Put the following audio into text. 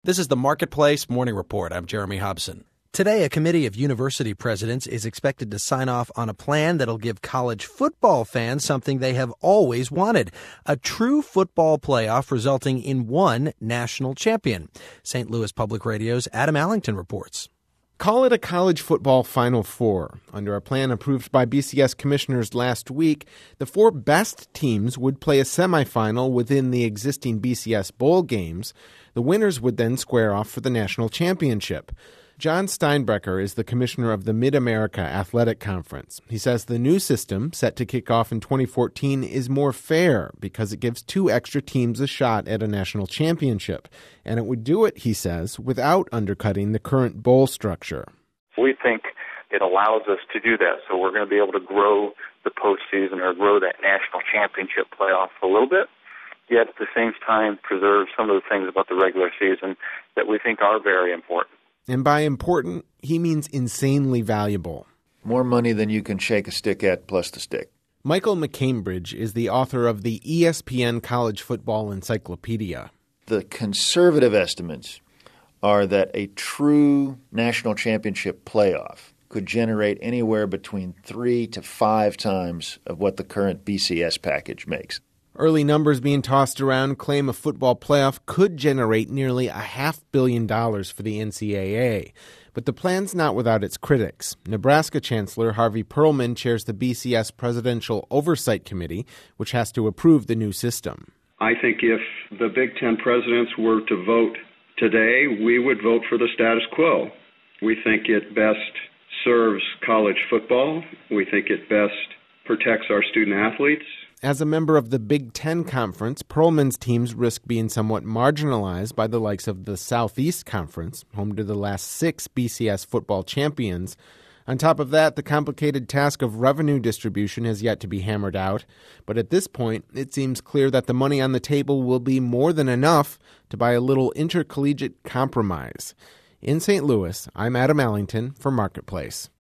This is the Marketplace Morning Report. I'm Jeremy Hobson. Today, a committee of university presidents is expected to sign off on a plan that'll give college football fans something they have always wanted, a true football playoff resulting in one national champion. St. Louis Public Radio's Adam Allington reports. Call it a college football Final Four. Under a plan approved by BCS commissioners last week, the four best teams would play a semifinal within the existing BCS bowl games. The winners would then square off for the national championship. John Steinbrecher is the commissioner of the Mid-America Athletic Conference. He says the new system, set to kick off in 2014, is more fair because it gives two extra teams a shot at a national championship. And it would do it, he says, without undercutting the current bowl structure. We think it allows us to do that. So we're going to be able to grow the postseason or grow that national championship playoff a little bit, yet at the same time preserve some of the things about the regular season that we think are very important. And by important, he means insanely valuable. More money than you can shake a stick at plus the stick. Michael McCambridge is the author of the ESPN College Football Encyclopedia. The conservative estimates are that a true national championship playoff could generate anywhere between 3 to 5 times of what the current BCS package makes. Early numbers being tossed around claim a football playoff could generate nearly $500 million for the NCAA. But the plan's not without its critics. Nebraska Chancellor Harvey Perlman chairs the BCS Presidential Oversight Committee, which has to approve the new system. I think if the Big Ten presidents were to vote today, we would vote for the status quo. We think it best serves college football. We think it best protects our student athletes. As a member of the Big Ten Conference, Perlman's teams risk being somewhat marginalized by the likes of the Southeast Conference, home to the last 6 BCS football champions. On top of that, the complicated task of revenue distribution has yet to be hammered out. But at this point, it seems clear that the money on the table will be more than enough to buy a little intercollegiate compromise. In St. Louis, I'm Adam Allington for Marketplace.